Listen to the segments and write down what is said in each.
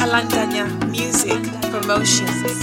Alandanya Music Promotions.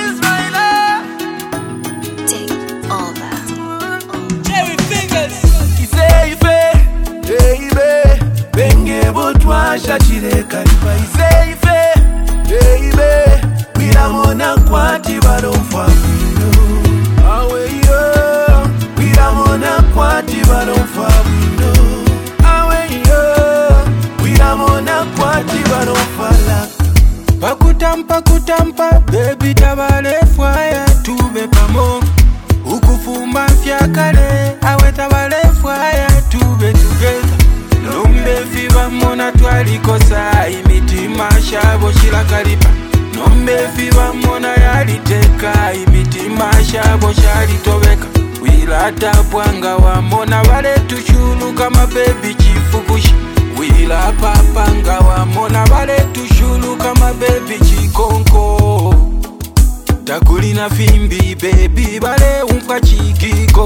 Take over. Jerry Fingers. Iseife, baby, benge botwa shachireka lipa. Iseife, baby, wiramona kwati baromfa wino. Awe yo, wiramona kwati baromfa wino. Awe yo, wiramona kwati baromfa la. Pakutampa, baby tabale fwaya tube pamo. Ukufuma fyakale, awe tabale fwaya tube together. Nombe fiba mona twalikosa, imitima shabo shirakalipa. Nombe fiba mona yaliteka, imitima shabo shalitobeka. Wila tapwanga wa mona wale tushulu kama baby chifukushi. Wila papanga wa mona wale tushulu kama baby chikonko. Takulina fimbi baby bale unka chikiko.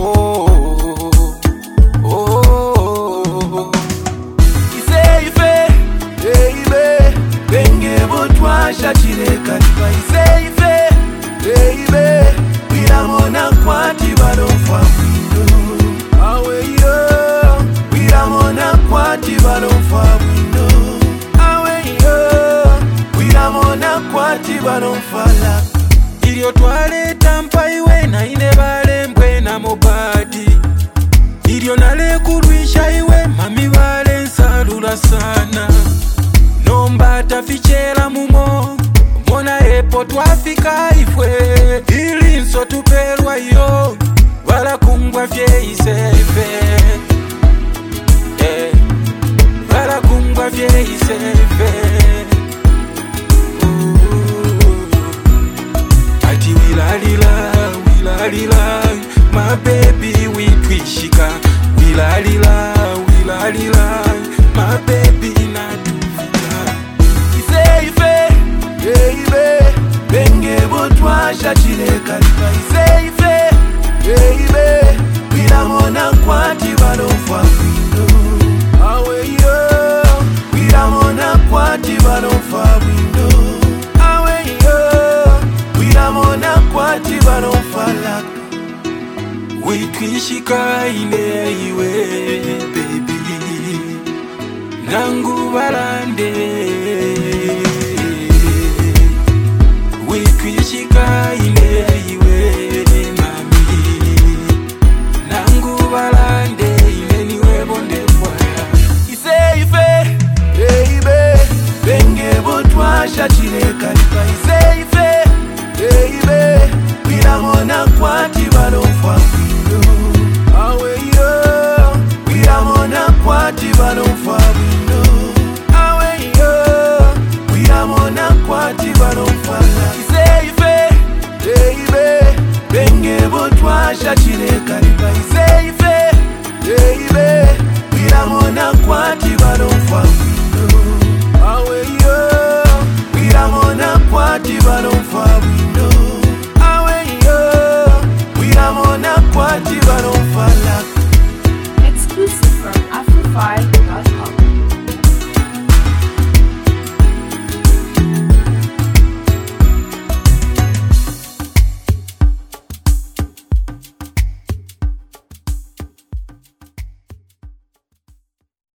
Oh, Iseife, baby, benge botwa shachireka lipa. Iseife, baby, wiramona kwati baromfa wino. Awe yo, wiramona kwati baromfa wino. Awe yo, wiramona kwati baromfa la. Ilio twale tampa iwe na inebale mbwena mobadi. Ilio nale kurwisha iwe mami wale nsalula sana. Nomba tafichela mumo, mona epo twafika ifwe. Ili nso tuperwa yo, wala kungwa fye Iseife. Wala kungwa fye Iseife. Wilalila, my baby we twishika. Wilalila, my baby natufika. Iseife, baby, benge botwa shachireka lipa. Iseife, baby, wiramona kwati baromfa wino. Awe yo, wiramona kwati baromfa wino. Awe yo, wiramona kwati baromfa la. Witwishika ine